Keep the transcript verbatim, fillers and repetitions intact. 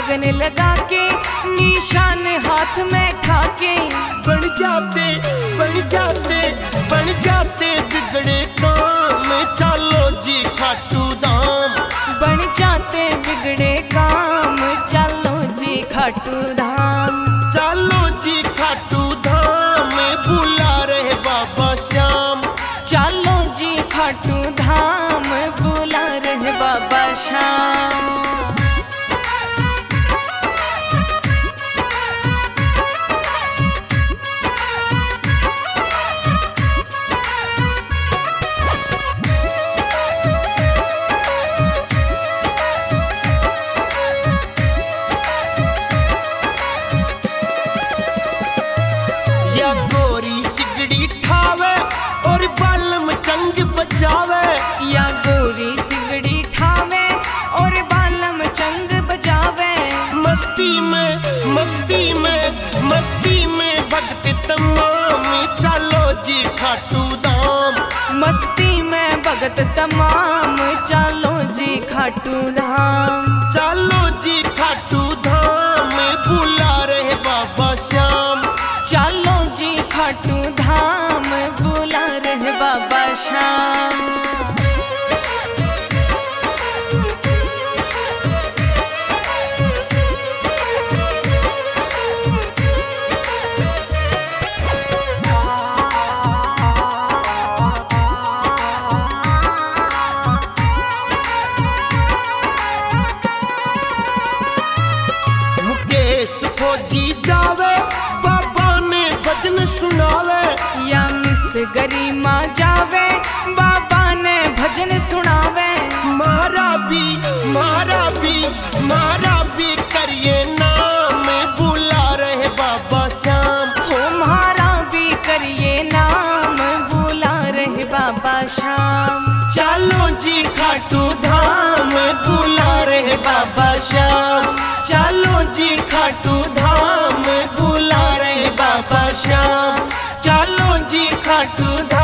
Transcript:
लगन लगा के निशान हाथ में खाके बन जाते बन जाते बन जाते बिगड़े काम, चलो जी खाटू धाम। बन जाते बिगड़े काम, चलो जी खाटू धाम। चलो जी खाटू धाम, बुला रहे बाबा श्याम। चलो जी खाटू धाम, बुला रहे बाबा श्याम। या गोरी सिगड़ी ठावे और बालम चंग बजावे। या गोरी सिगड़ी ठावे और बालम चंग बजावे। मस्ती में मस्ती में मस्ती में भगत तमाम, चलो जी खाटू धाम। मस्ती में भगत तमाम, चलो जी खाटू धाम। चलो जी खाटू धाम, बुला रहे बाबा श्याम। चलो जी खाटू धाम, बुला रहे बाबा श्याम। मुकेश फौजी जावे, बाबा ने भजन सुनावे। या मिस गरिमा जावे, बाबा ने भजन सुनावे। मारा भी मारा भी मारा भी करिए नाम, बुला रहे बाबा श्याम। हो मारा भी करिए नाम, बुला रहे बाबा श्याम। चलो जी खाटू धाम, बुला रहे बाबा श्याम। चलो जी खाटू धाम, बुला रहे बाबा श्याम। चलो जी खाटू धाम।